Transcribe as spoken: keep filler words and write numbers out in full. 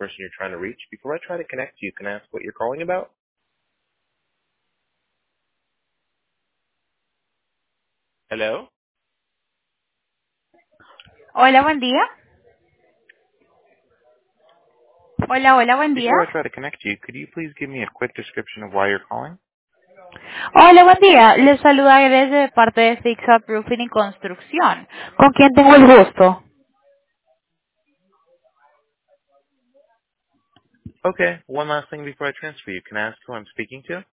person you're trying to reach. Before I try to connect you, can I ask what you're calling about? Hello? Hola, buen día. Hola, hola, buen día. Before I try to connect you, could you please give me a quick description of why you're calling? Hola, buen día. Les saluda desde parte de Fix Up Roofing y Construcción. ¿Con quién tengo el gusto? Okay, one last thing before I transfer you. Can I ask who I'm speaking to?